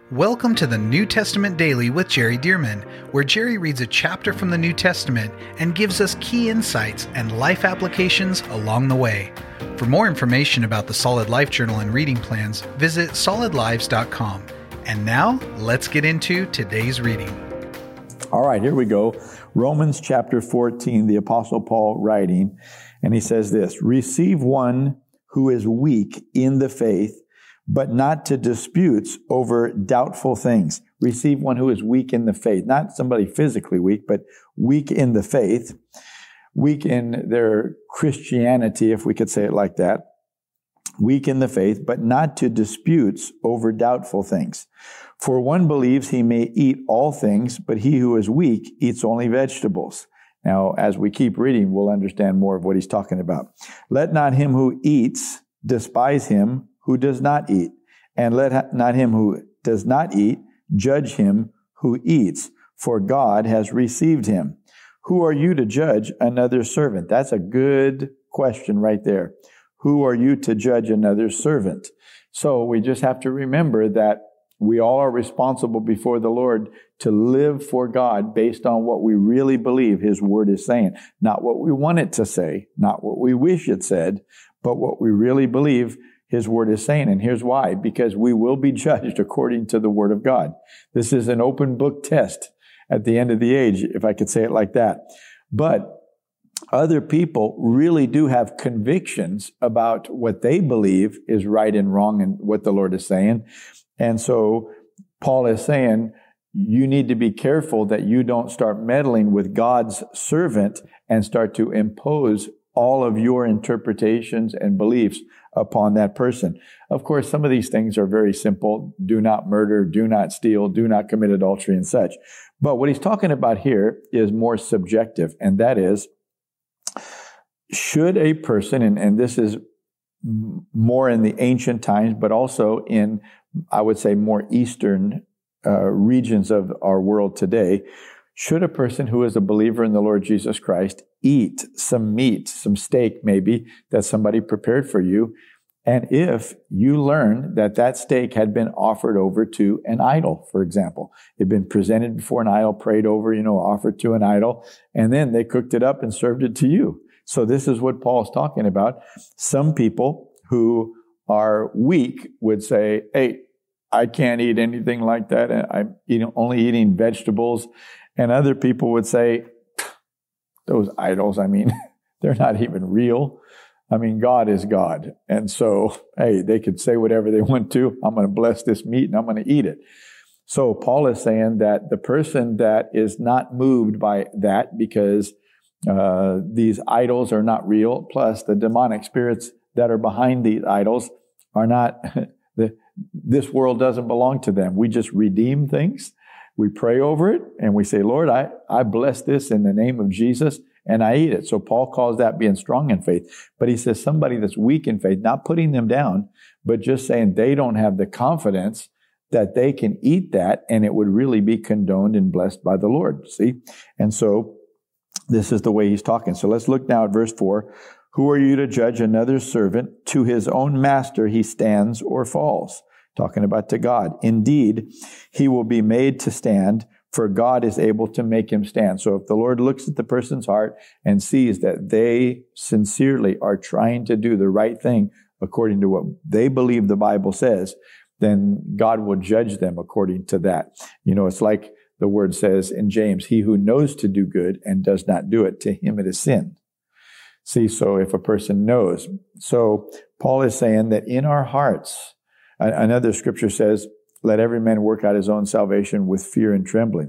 Welcome to the New Testament Daily with Jerry Dearman, where Jerry reads a chapter from the New Testament and gives us key insights and life applications along the way. For more information about the Solid Life Journal and reading plans, visit solidlives.com. And now, let's get into today's reading. All right, here we go. Romans chapter 14, the Apostle Paul writing, and he says this, "Receive one who is weak in the faith, but not to disputes over doubtful things." Receive one who is weak in the faith. Not somebody physically weak, but weak in the faith. Weak in their Christianity, if we could say it like that. Weak in the faith, but not to disputes over doubtful things. For one believes he may eat all things, but he who is weak eats only vegetables. Now, as we keep reading, we'll understand more of what he's talking about. Let not him who eats despise him who does not eat, and let not him who does not eat judge him who eats, for God has received him. Who are you to judge another's servant? That's a good question right there. Who are you to judge another's servant? So we just have to remember that we all are responsible before the Lord to live for God based on what we really believe His Word is saying. Not what we want it to say, not what we wish it said, but what we really believe His Word is saying. And here's why. Because we will be judged according to the Word of God. This is an open book test at the end of the age, if I could say it like that. But other people really do have convictions about what they believe is right and wrong and what the Lord is saying. And so Paul is saying, you need to be careful that you don't start meddling with God's servant and start to impose all of your interpretations and beliefs upon that person. Of course, some of these things are very simple. Do not murder, do not steal, do not commit adultery and such. But what he's talking about here is more subjective, and that is, should a person, and this is more in the ancient times, but also in, I would say, more Eastern regions of our world today, should a person who is a believer in the Lord Jesus Christ eat some meat, some steak maybe, that somebody prepared for you, and if you learn that that steak had been offered over to an idol, for example, it had been presented before an idol, prayed over, offered to an idol, and then they cooked it up and served it to you. So this is what Paul's talking about. Some people who are weak would say, hey, I can't eat anything like that. I'm only eating vegetables. And other people would say, those idols, they're not even real. God is God. And so, hey, they could say whatever they want to. I'm going to bless this meat and I'm going to eat it. So Paul is saying that the person that is not moved by that because these idols are not real, plus the demonic spirits that are behind these idols are not, this world doesn't belong to them. We just redeem things. We pray over it and we say, Lord, I bless this in the name of Jesus and I eat it. So Paul calls that being strong in faith. But he says somebody that's weak in faith, not putting them down, but just saying they don't have the confidence that they can eat that and it would really be condoned and blessed by the Lord. See? And so this is the way he's talking. So let's look now at verse 4. Who are you to judge another servant? To his own master he stands or falls. Talking about to God. Indeed, he will be made to stand, for God is able to make him stand. So if the Lord looks at the person's heart and sees that they sincerely are trying to do the right thing according to what they believe the Bible says, then God will judge them according to that. It's like the word says in James, he who knows to do good and does not do it, to him it is sin. See, so if a person knows. So Paul is saying that in our hearts, another scripture says, let every man work out his own salvation with fear and trembling.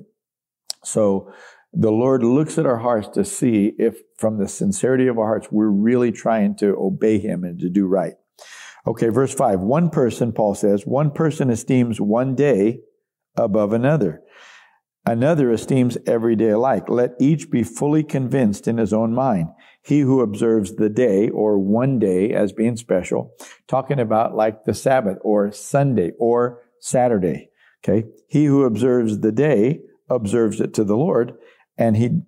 So the Lord looks at our hearts to see if from the sincerity of our hearts, we're really trying to obey him and to do right. Okay, verse 5. One person, Paul says, one person esteems one day above another. Another esteems every day alike. Let each be fully convinced in his own mind. He who observes the day or one day as being special, talking about like the Sabbath or Sunday or Saturday. Okay. He who observes the day observes it to the Lord, and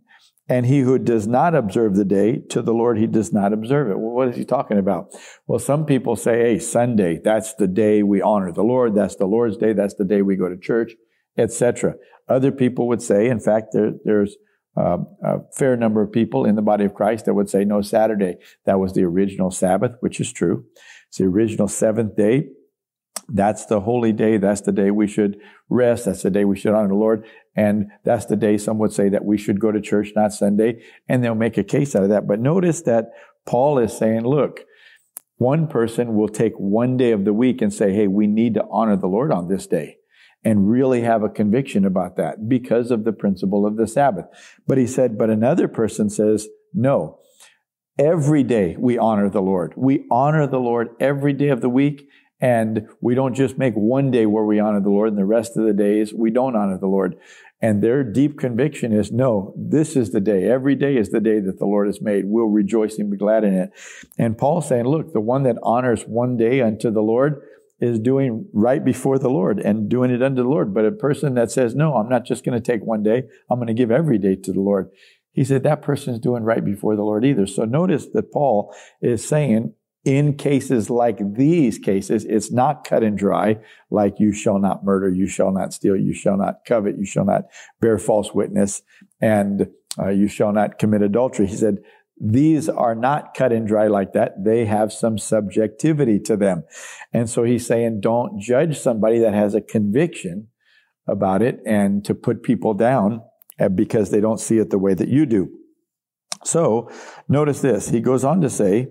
And he who does not observe the day, to the Lord he does not observe it. Well, what is he talking about? Well, some people say, hey, Sunday, that's the day we honor the Lord. That's the Lord's day. That's the day we go to church, etc. Other people would say, in fact, there's a fair number of people in the body of Christ that would say, no, Saturday, that was the original Sabbath, which is true. It's the original seventh day. That's the holy day. That's the day we should rest. That's the day we should honor the Lord. And that's the day some would say that we should go to church, not Sunday. And they'll make a case out of that. But notice that Paul is saying, look, one person will take one day of the week and say, hey, we need to honor the Lord on this day, and really have a conviction about that because of the principle of the Sabbath. But he said, but another person says, no, every day we honor the Lord. We honor the Lord every day of the week. And we don't just make one day where we honor the Lord and the rest of the days we don't honor the Lord. And their deep conviction is, no, this is the day. Every day is the day that the Lord has made. We'll rejoice and be glad in it. And Paul's saying, look, the one that honors one day unto the Lord is doing right before the Lord and doing it unto the Lord. But a person that says, no, I'm not just going to take one day. I'm going to give every day to the Lord. He said that person's doing right before the Lord either. So notice that Paul is saying, in cases like these cases, it's not cut and dry, like you shall not murder, you shall not steal, you shall not covet, you shall not bear false witness, and you shall not commit adultery. He said, these are not cut and dry like that. They have some subjectivity to them. And so he's saying, don't judge somebody that has a conviction about it and to put people down because they don't see it the way that you do. So notice this. He goes on to say,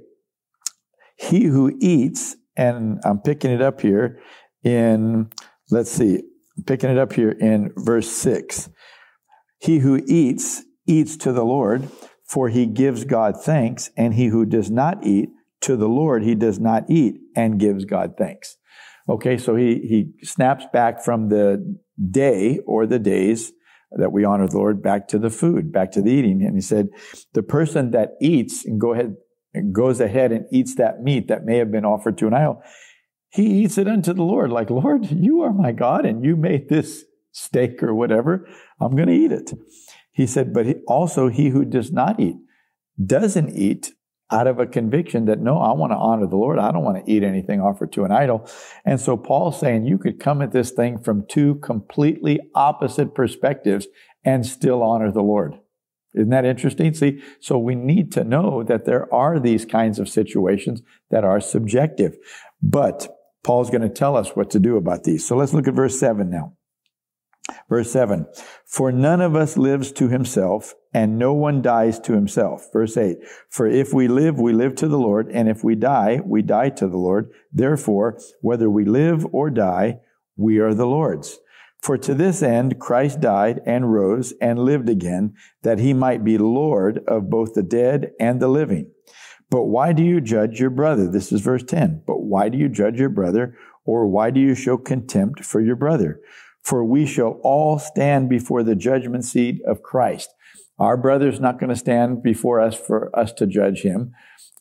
he who eats, and I'm picking it up here in, picking it up here in verse 6. He who eats to the Lord, for he gives God thanks, and he who does not eat, to the Lord he does not eat, and gives God thanks. Okay, so he snaps back from the day or the days that we honor the Lord back to the food, back to the eating. And he said, the person that eats and goes ahead and eats that meat that may have been offered to an idol, he eats it unto the Lord. Like, Lord, you are my God, and you made this steak or whatever. I'm going to eat it. He said, but also he who does not eat, doesn't eat out of a conviction that, no, I want to honor the Lord. I don't want to eat anything offered to an idol. And so Paul's saying you could come at this thing from two completely opposite perspectives and still honor the Lord. Isn't that interesting? See, so we need to know that there are these kinds of situations that are subjective. But Paul's going to tell us what to do about these. So let's look at verse 7 now. Verse 7, for none of us lives to himself, and no one dies to himself. Verse 8, for if we live to the Lord, and if we die to the Lord. Therefore, whether we live or die, we are the Lord's. For to this end Christ died and rose and lived again, that he might be Lord of both the dead and the living. But why do you judge your brother? This is verse 10. But why do you judge your brother, or why do you show contempt for your brother? For we shall all stand before the judgment seat of Christ. Our brother's not going to stand before us for us to judge him.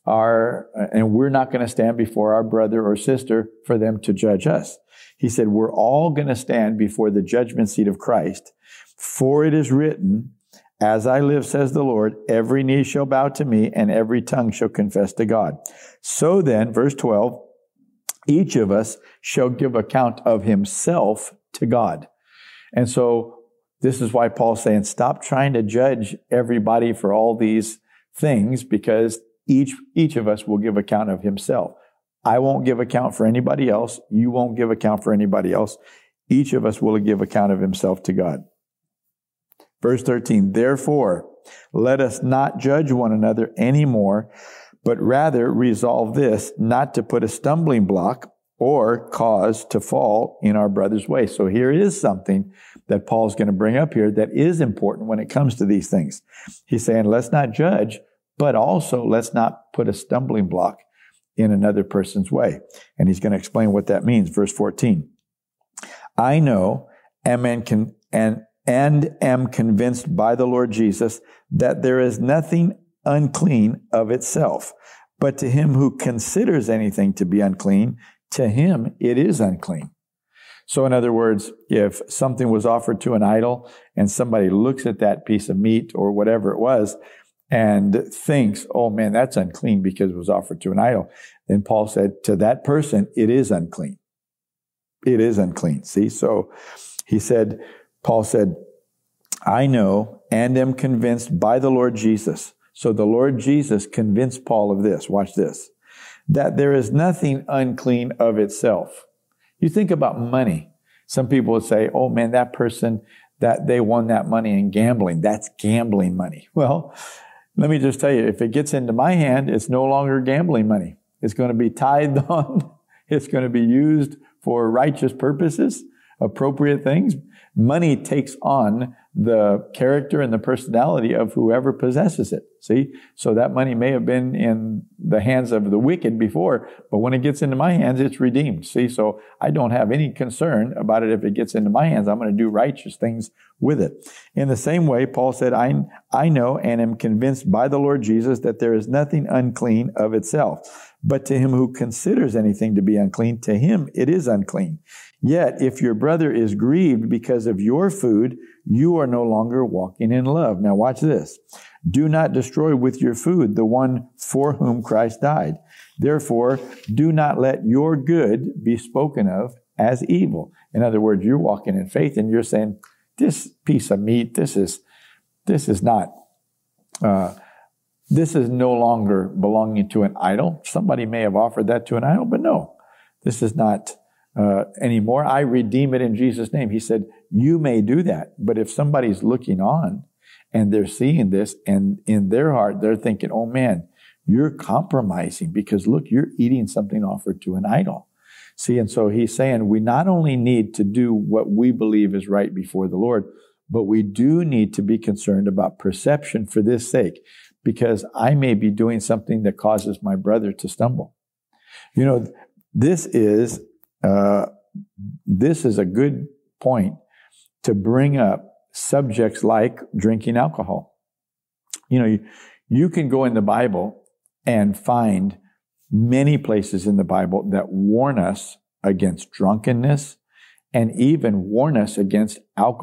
And we're not going to stand before our brother or sister for them to judge us. He said, we're all going to stand before the judgment seat of Christ. For it is written, as I live, says the Lord, every knee shall bow to me, and every tongue shall confess to God. So then, verse 12, each of us shall give account of himself to God. And so this is why Paul's saying, stop trying to judge everybody for all these things, because each of us will give account of himself. I won't give account for anybody else. You won't give account for anybody else. Each of us will give account of himself to God. Verse 13, therefore, let us not judge one another anymore, but rather resolve this, not to put a stumbling block or cause to fall in our brother's way. So here is something that Paul's going to bring up here that is important when it comes to these things. He's saying, let's not judge, but also let's not put a stumbling block in another person's way. And he's going to explain what that means. Verse 14, I know and am convinced by the Lord Jesus that there is nothing unclean of itself, but to him who considers anything to be unclean, to him it is unclean. So in other words, if something was offered to an idol and somebody looks at that piece of meat or whatever it was and thinks, oh man, that's unclean because it was offered to an idol, then Paul said to that person, it is unclean. It is unclean. See, so Paul said, I know and am convinced by the Lord Jesus. So the Lord Jesus convinced Paul of this. Watch this. That there is nothing unclean of itself. You think about money. Some people would say, oh man, that person, that they won that money in gambling. That's gambling money. Well, let me just tell you, if it gets into my hand, it's no longer gambling money. It's going to be tithed on. It's going to be used for righteous purposes, appropriate things. Money takes on the character and the personality of whoever possesses it. See? So that money may have been in the hands of the wicked before, but when it gets into my hands, it's redeemed. See? So I don't have any concern about it if it gets into my hands. I'm going to do righteous things with it. In the same way, Paul said, I know and am convinced by the Lord Jesus that there is nothing unclean of itself. But to him who considers anything to be unclean, to him it is unclean. Yet if your brother is grieved because of your food, you are no longer walking in love. Now watch this. Do not destroy with your food the one for whom Christ died. Therefore, do not let your good be spoken of as evil. In other words, you're walking in faith and you're saying, this piece of meat, this is no longer belonging to an idol. Somebody may have offered that to an idol, but no, this is not anymore. I redeem it in Jesus' name. He said, you may do that. But if somebody's looking on and they're seeing this and in their heart, they're thinking, oh man, you're compromising because look, you're eating something offered to an idol. See, and so he's saying we not only need to do what we believe is right before the Lord, but we do need to be concerned about perception for this sake, because I may be doing something that causes my brother to stumble. You know, this is a good point to bring up subjects like drinking alcohol. You know, you can go in the Bible and find many places in the Bible that warn us against drunkenness and even warn us against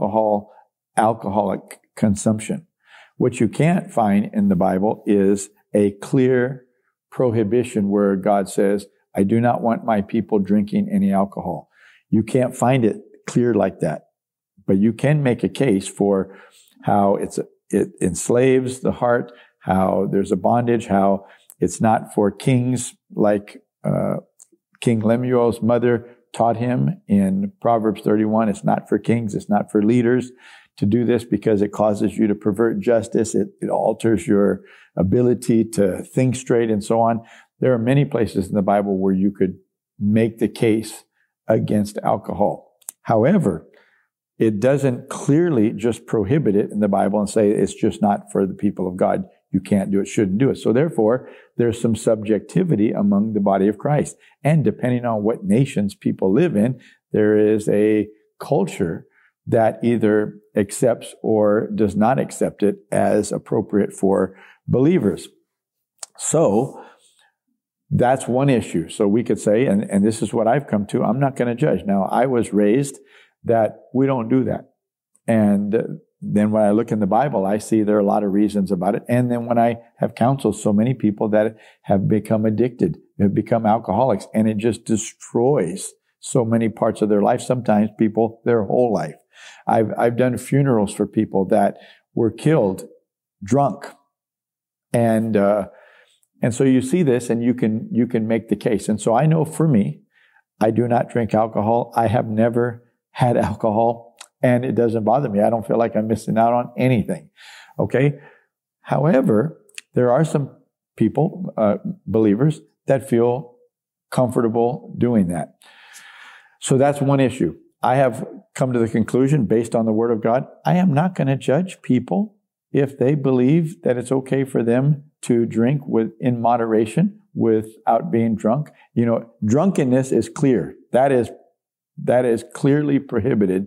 alcoholic consumption. What you can't find in the Bible is a clear prohibition where God says, I do not want my people drinking any alcohol. You can't find it clear like that. But you can make a case for how it enslaves the heart, how there's a bondage, how it's not for kings like King Lemuel's mother taught him in Proverbs 31. It's not for kings. It's not for leaders to do this because it causes you to pervert justice. It alters your ability to think straight and so on. There are many places in the Bible where you could make the case against alcohol. However, it doesn't clearly just prohibit it in the Bible and say it's just not for the people of God. You can't do it, shouldn't do it. So therefore, there's some subjectivity among the body of Christ. And depending on what nations people live in, there is a culture that either accepts or does not accept it as appropriate for believers. So that's one issue. So we could say, and this is what I've come to, I'm not going to judge. Now, I was raised that we don't do that. And then when I look in the Bible, I see there are a lot of reasons about it. And then when I have counseled so many people that have become addicted, have become alcoholics, and it just destroys so many parts of their life, sometimes people, their whole life. I've done funerals for people that were killed drunk. And so you see this and you can make the case. And so I know for me, I do not drink alcohol. I have never had alcohol, and it doesn't bother me. I don't feel like I'm missing out on anything. Okay? However, there are some people, believers, that feel comfortable doing that. So that's one issue. I have come to the conclusion, based on the Word of God, I am not going to judge people if they believe that it's okay for them to drink in moderation without being drunk. You know, drunkenness is clear. That is clearly prohibited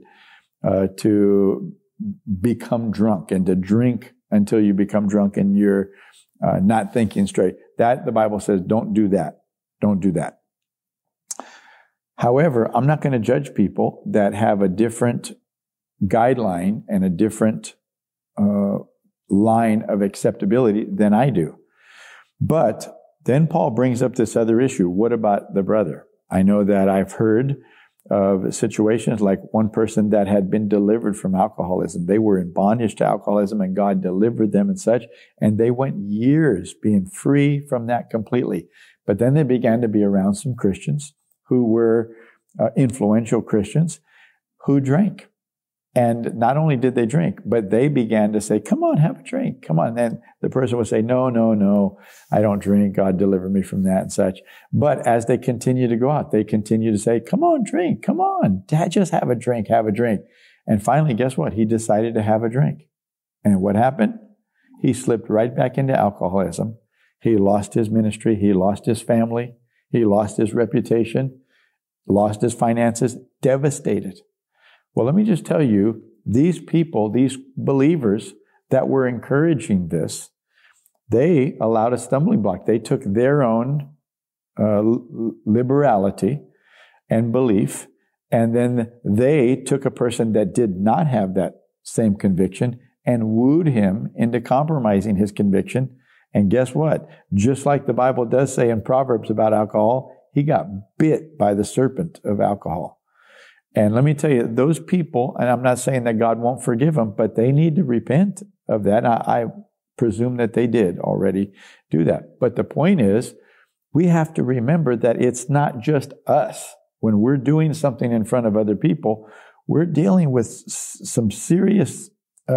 to become drunk and to drink until you become drunk and you're not thinking straight. That the Bible says, don't do that. Don't do that. However, I'm not going to judge people that have a different guideline and a different line of acceptability than I do. But then Paul brings up this other issue. What about the brother? I know that I've heard of situations like one person that had been delivered from alcoholism. They were in bondage to alcoholism and God delivered them and such. And they went years being free from that completely. But then they began to be around some Christians who were influential Christians who drank. And not only did they drink, but they began to say, come on, have a drink. Come on. And the person would say, no, I don't drink. God deliver me from that and such. But as they continue to go out, they continue to say, come on, drink. Come on. Dad, just have a drink. Have a drink. And finally, guess what? He decided to have a drink. And what happened? He slipped right back into alcoholism. He lost his ministry. He lost his family. He lost his reputation, lost his finances, devastated. Well, let me just tell you, these people, these believers that were encouraging this, they allowed a stumbling block. They took their own liberality and belief, and then they took a person that did not have that same conviction and wooed him into compromising his conviction. And guess what? Just like the Bible does say in Proverbs about alcohol, he got bit by the serpent of alcohol. And let me tell you, those people, and I'm not saying that God won't forgive them, but they need to repent of that. I presume that they did already do that. But the point is, we have to remember that it's not just us. When we're doing something in front of other people, we're dealing with some serious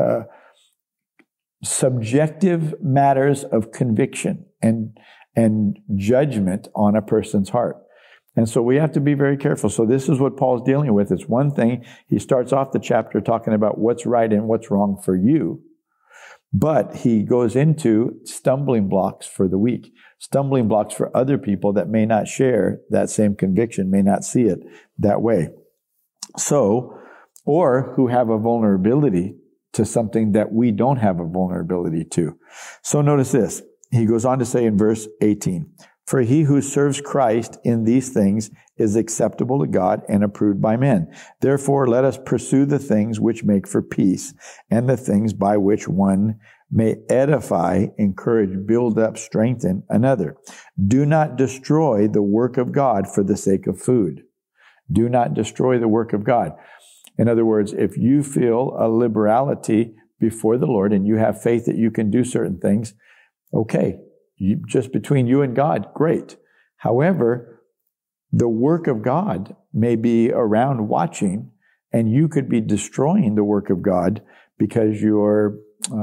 subjective matters of conviction and judgment on a person's heart. And so we have to be very careful. So this is what Paul's dealing with. It's one thing. He starts off the chapter talking about what's right and what's wrong for you. But he goes into stumbling blocks for the weak, stumbling blocks for other people that may not share that same conviction, may not see it that way. So, or who have a vulnerability to something that we don't have a vulnerability to. So notice this. He goes on to say in verse 18, for he who serves Christ in these things is acceptable to God and approved by men. Therefore, let us pursue the things which make for peace and the things by which one may edify, encourage, build up, strengthen another. Do not destroy the work of God for the sake of food. Do not destroy the work of God. In other words, if you feel a liberality before the Lord and you have faith that you can do certain things, okay. Just between you and God, great. However, the work of God may be around watching, and you could be destroying the work of God because you're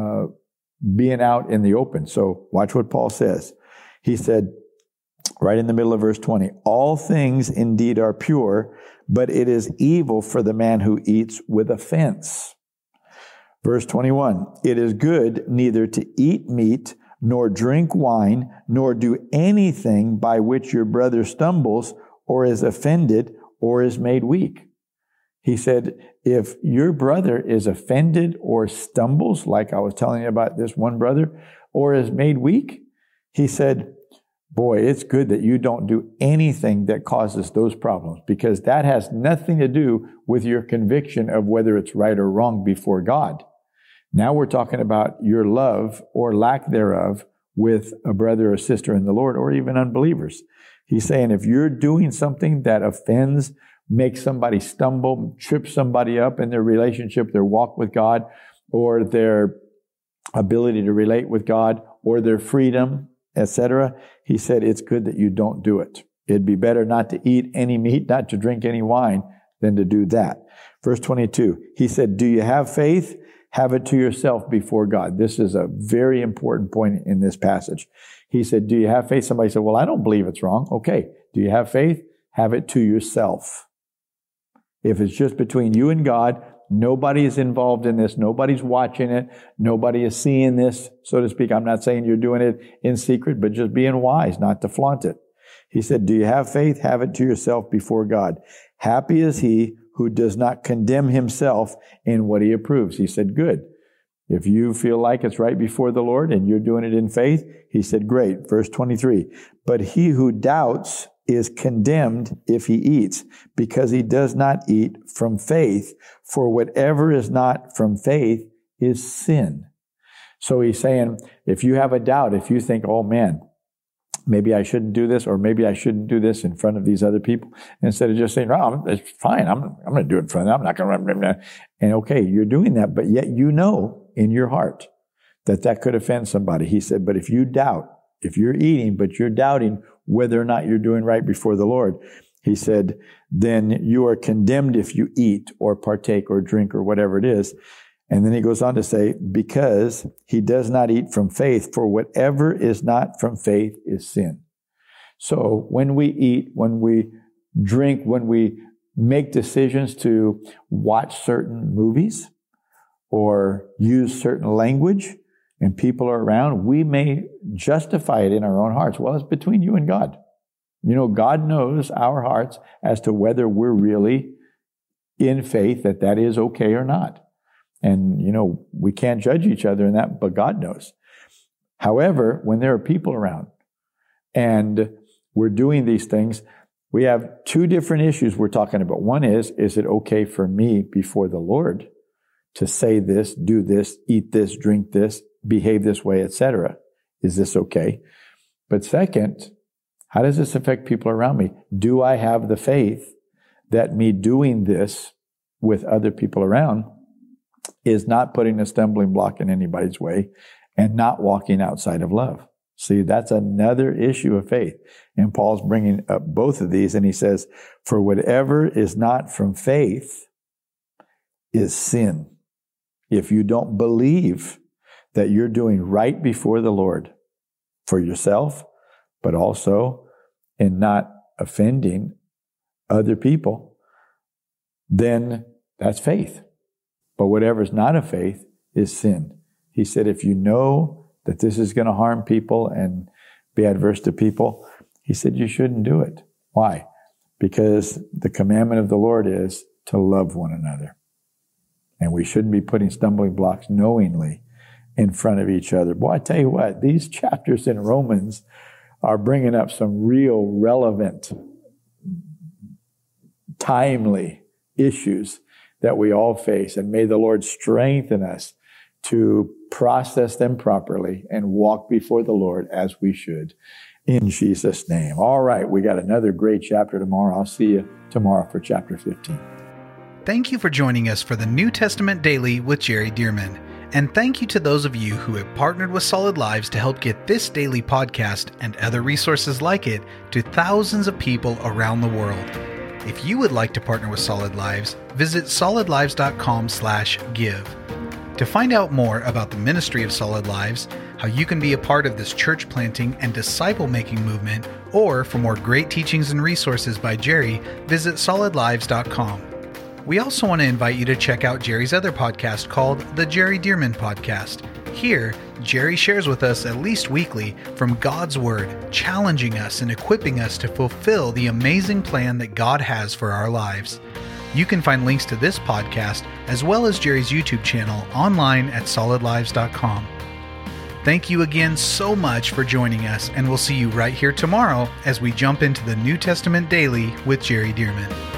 being out in the open. So watch what Paul says. He said, right in the middle of verse 20, all things indeed are pure, but it is evil for the man who eats with offense. Verse 21, it is good neither to eat meat nor drink wine, nor do anything by which your brother stumbles or is offended or is made weak. He said, if your brother is offended or stumbles, like I was telling you about this one brother, or is made weak, he said, boy, it's good that you don't do anything that causes those problems, because that has nothing to do with your conviction of whether it's right or wrong before God. Now we're talking about your love or lack thereof with a brother or sister in the Lord, or even unbelievers. He's saying if you're doing something that offends, makes somebody stumble, trips somebody up in their relationship, their walk with God, or their ability to relate with God, or their freedom, etc., he said it's good that you don't do it. It'd be better not to eat any meat, not to drink any wine, than to do that. Verse 22, he said, do you have faith? Have it to yourself before God. This is a very important point in this passage. He said, do you have faith? Somebody said, well, I don't believe it's wrong. Okay. Do you have faith? Have it to yourself. If it's just between you and God, nobody is involved in this. Nobody's watching it. Nobody is seeing this, so to speak. I'm not saying you're doing it in secret, but just being wise not to flaunt it. He said, do you have faith? Have it to yourself before God. Happy is he who does not condemn himself in what he approves. He said, good. If you feel like it's right before the Lord and you're doing it in faith, he said, great. Verse 23, but he who doubts is condemned if he eats, because he does not eat from faith. For whatever is not from faith is sin. So he's saying, if you have a doubt, if you think, oh man, maybe I shouldn't do this, or maybe I shouldn't do this in front of these other people, instead of just saying, oh, it's fine, I'm going to do it in front of them, I'm not going to, and okay, you're doing that, but yet you know in your heart that could offend somebody. He said, but if you doubt, if you're eating, but you're doubting whether or not you're doing right before the Lord, he said, then you are condemned if you eat or partake or drink or whatever it is. And then he goes on to say, because he does not eat from faith, for whatever is not from faith is sin. So when we eat, when we drink, when we make decisions to watch certain movies or use certain language and people are around, we may justify it in our own hearts. Well, it's between you and God. You know, God knows our hearts as to whether we're really in faith that is okay or not. And, you know, we can't judge each other in that, but God knows. However, when there are people around and we're doing these things, we have two different issues we're talking about. One is it okay for me before the Lord to say this, do this, eat this, drink this, behave this way, etc.? Is this okay? But second, how does this affect people around me? Do I have the faith that me doing this with other people around is not putting a stumbling block in anybody's way and not walking outside of love? See, that's another issue of faith. And Paul's bringing up both of these, and he says, for whatever is not from faith is sin. If you don't believe that you're doing right before the Lord for yourself, but also in not offending other people, then that's faith. But whatever's not of faith is sin. He said, if you know that this is going to harm people and be adverse to people, he said you shouldn't do it. Why? Because the commandment of the Lord is to love one another. And we shouldn't be putting stumbling blocks knowingly in front of each other. Boy, I tell you what, these chapters in Romans are bringing up some real relevant, timely issues that we all face. And may the Lord strengthen us to process them properly and walk before the Lord as we should. In Jesus' name. All right, we got another great chapter tomorrow. I'll see you tomorrow for chapter 15. Thank you for joining us for the New Testament Daily with Jerry Dirmann. And thank you to those of you who have partnered with Solid Lives to help get this daily podcast and other resources like it to thousands of people around the world. If you would like to partner with Solid Lives, visit solidlives.com/give. To find out more about the ministry of Solid Lives, how you can be a part of this church planting and disciple-making movement, or for more great teachings and resources by Jerry, visit solidlives.com. We also want to invite you to check out Jerry's other podcast called The Jerry Dirmann Podcast. Here, Jerry shares with us at least weekly from God's Word, challenging us and equipping us to fulfill the amazing plan that God has for our lives. You can find links to this podcast as well as Jerry's YouTube channel online at solidlives.com. Thank you again so much for joining us, and we'll see you right here tomorrow as we jump into the New Testament Daily with Jerry Dirmann.